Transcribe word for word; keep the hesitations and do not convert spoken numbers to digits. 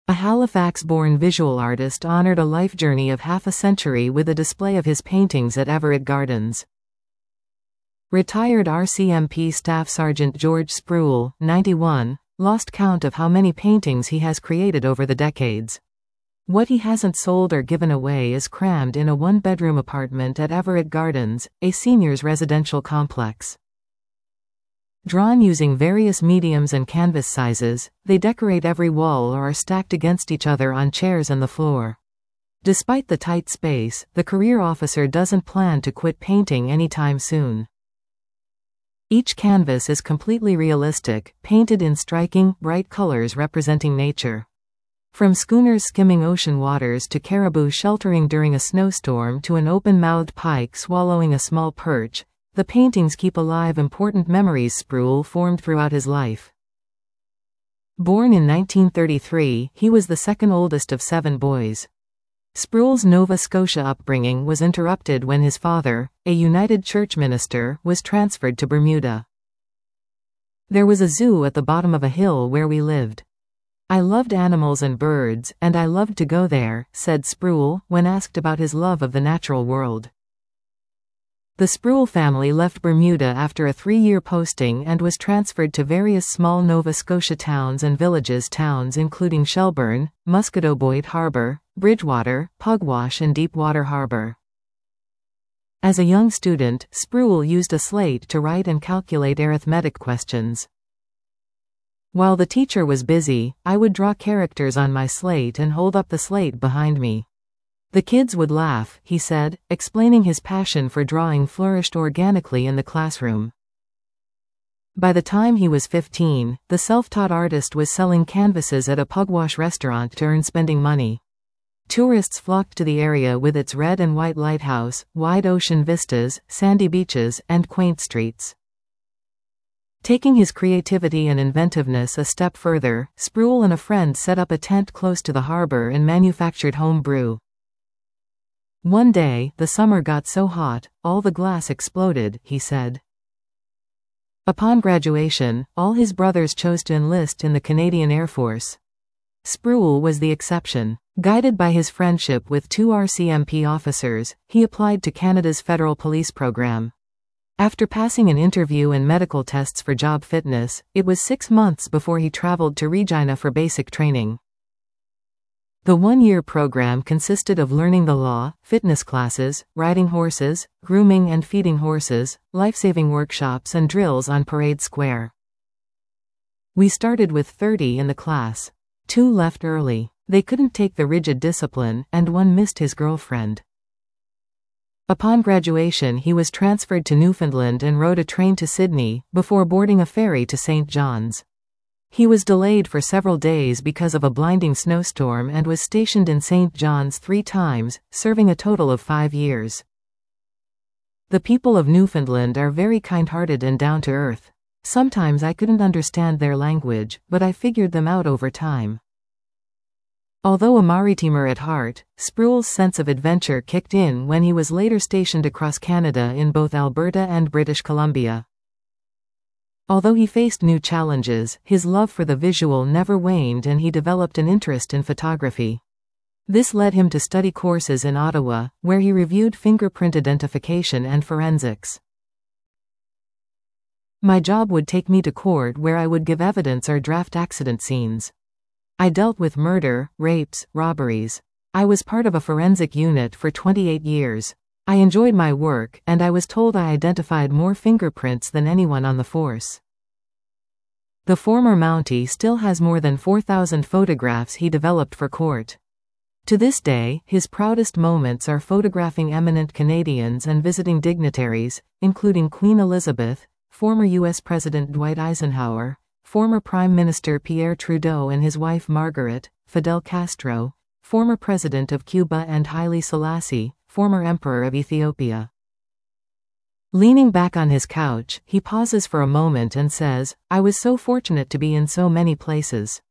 A Halifax-born visual artist honored a life journey of half a century with a display of his paintings at Everett Gardens. Retired R C M P Staff Sergeant George Spruill, ninety-one, lost count of how many paintings he has created over the decades. What he hasn't sold or given away is crammed in a one-bedroom apartment at Everett Gardens, a seniors' residential complex. Drawn using various mediums and canvas sizes, they decorate every wall or are stacked against each other on chairs and the floor. Despite the tight space, the career officer doesn't plan to quit painting anytime soon. Each canvas is completely realistic, painted in striking, bright colors representing nature. From schooners skimming ocean waters to caribou sheltering during a snowstorm to an open-mouthed pike swallowing a small perch, the paintings keep alive important memories Spruill formed throughout his life. Born in nineteen thirty-three, he was the second oldest of seven boys. Spruill's Nova Scotia upbringing was interrupted when his father, a United Church minister, was transferred to Bermuda. There was a zoo at the bottom of a hill where we lived. I loved animals and birds, and I loved to go there, said Spruill, when asked about his love of the natural world. The Spruill family left Bermuda after a three-year posting and was transferred to various small Nova Scotia towns and villages towns including Shelburne, Muscodoboit Harbour, Bridgewater, Pugwash and Deepwater Harbour. As a young student, Spruill used a slate to write and calculate arithmetic questions. While the teacher was busy, I would draw characters on my slate and hold up the slate behind me. The kids would laugh, he said, explaining his passion for drawing flourished organically in the classroom. By the time he was fifteen, the self-taught artist was selling canvases at a Pugwash restaurant to earn spending money. Tourists flocked to the area with its red and white lighthouse, wide ocean vistas, sandy beaches, and quaint streets. Taking his creativity and inventiveness a step further, Spruill and a friend set up a tent close to the harbor and manufactured home brew. One day, the summer got so hot, all the glass exploded, he said. Upon graduation, all his brothers chose to enlist in the Canadian Air Force. Spruill was the exception. Guided by his friendship with two R C M P officers, he applied to Canada's Federal Police Program. After passing an interview and medical tests for job fitness, it was six months before he traveled to Regina for basic training. The one-year program consisted of learning the law, fitness classes, riding horses, grooming and feeding horses, life-saving workshops and drills on Parade Square. We started with thirty in the class. Two left early. They couldn't take the rigid discipline, and one missed his girlfriend. Upon graduation he was transferred to Newfoundland and rode a train to Sydney, before boarding a ferry to Saint John's. He was delayed for several days because of a blinding snowstorm and was stationed in Saint John's three times, serving a total of five years. The people of Newfoundland are very kind-hearted and down-to-earth. Sometimes I couldn't understand their language, but I figured them out over time. Although a Maritimer at heart, Spruill's sense of adventure kicked in when he was later stationed across Canada in both Alberta and British Columbia. Although he faced new challenges, his love for the visual never waned and he developed an interest in photography. This led him to study courses in Ottawa, where he reviewed fingerprint identification and forensics. My job would take me to court where I would give evidence or draft accident scenes. I dealt with murder, rapes, robberies. I was part of a forensic unit for twenty-eight years. I enjoyed my work, and I was told I identified more fingerprints than anyone on the force. The former Mountie still has more than four thousand photographs he developed for court. To this day, his proudest moments are photographing eminent Canadians and visiting dignitaries, including Queen Elizabeth, former U S President Dwight Eisenhower, former Prime Minister Pierre Trudeau and his wife Margaret, Fidel Castro, former President of Cuba and Haile Selassie, former Emperor of Ethiopia. Leaning back on his couch, he pauses for a moment and says, "I was so fortunate to be in so many places."